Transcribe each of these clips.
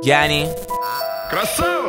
Яни. Красава!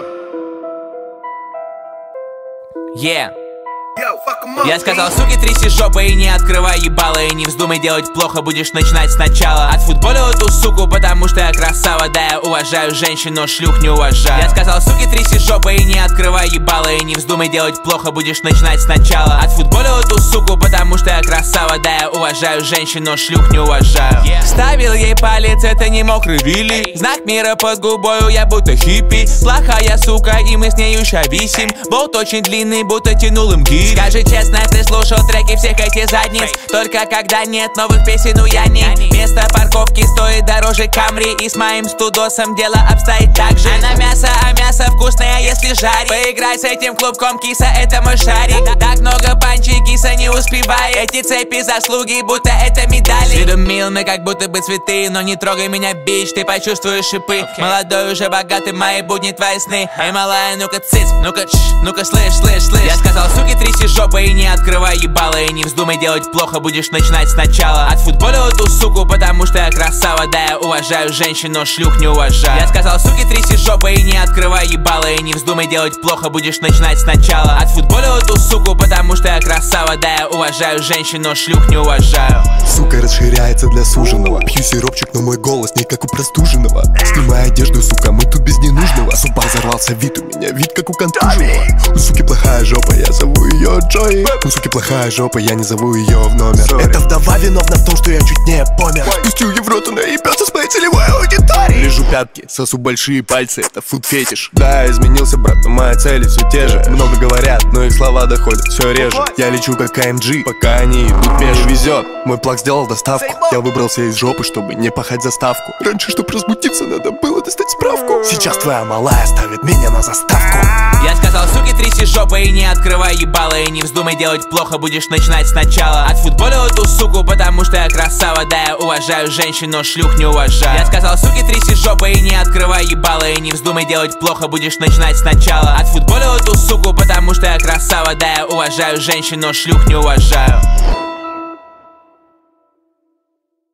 Я сказал, суки, тряси жопой и не открывай ебало. И не вздумай делать плохо, будешь начинать сначала. Отфутболил эту суку, потому что я красава. Да, я уважаю женщин, но шлюх не уважаю. Я сказал, суки, тряси жопой и не открывай ебало. И не вздумай делать плохо, будешь начинать сначала. Отфутболил эту суку, потому что я красава. Да, я уважаю женщин, но шлюх не уважаю. Ставил ей палец, это не мокрый Вилли. Знак мира под губою, я будто хиппи. Плохая сука, и мы с нею ща висим. Болт очень длинный, будто тянул им гири. Скажи честно, ты слушал треки всех этих задниц. Только когда нет новых песен у Яни. Место парковки стоит дороже Камри. И с моим студосом дело обстоит так же. Она мясо, а мясо вкусное, если жарить. Поиграй с этим клубком, киса, это мой шарик. Так много панчей, киса, не успевай. Эти цепи заслуги, будто это медали. С видом мил мы как будто бы цветы. Но не трогай меня, бич, ты почувствуешь шипы. Молодой, уже богатый, мои будни, твои сны. Эй, малая, ну-ка циц, ну-ка слышь. Я сказал, суки, тряси жопой и не открывай ебало. И не вздумай делать плохо, будешь начинать сначала. Отфутболил эту суку, потому что я красава. Да, я уважаю женщин, но шлюх не уважаю. Я сказал, суки, тряси жопой и не открывай ебало. И не вздумай делать плохо, будешь начинать сначала. Отфутболил эту суку, потому что я красава. Да, я уважаю женщин, но шлюх не уважаю. Сука расширяется для суженого. Пью сиропчик, но мой голос не как у простуженного. Снимай одежду, сука, мы тут без ненужного. Суба взорвался, вид у меня, вид как у контуженного. У суки плохая жопа, я зову ее Джои. У суки плохая жопа, я не зову ее в номер. Эта вдова виновна в том, что я чуть не помер. Пустил ей в рот, она ебется с моей целевой аудиторией. Лежу пятки, сосу большие пальцы, это фуд-фетиш. Да, изменился, брат, но мои цели все те же. Много говорят, но их слова доходят все реже. Я лечу как АМГ, пока они идут меж. Везет, мой плаг сделал доставку. Я выбрался из жопы, чтобы не пахать заставку. Раньше, чтоб разбудиться, надо было достать справку. Сейчас твоя малая ставит меня на заставку. Я сказал, суки, тряси жопой и не открывай ебало. И не вздумай делать плохо, будешь начинать сначала. Отфутболил эту суку, потому что я красава. Да, я уважаю женщин, но шлюх не уважаю. Я сказал, суки, тряси жопой и не открывай ебало. И не вздумай делать плохо, будешь начинать сначала. Отфутболил эту суку, потому что я красава. Да, я уважаю женщин, но шлюх не уважаю.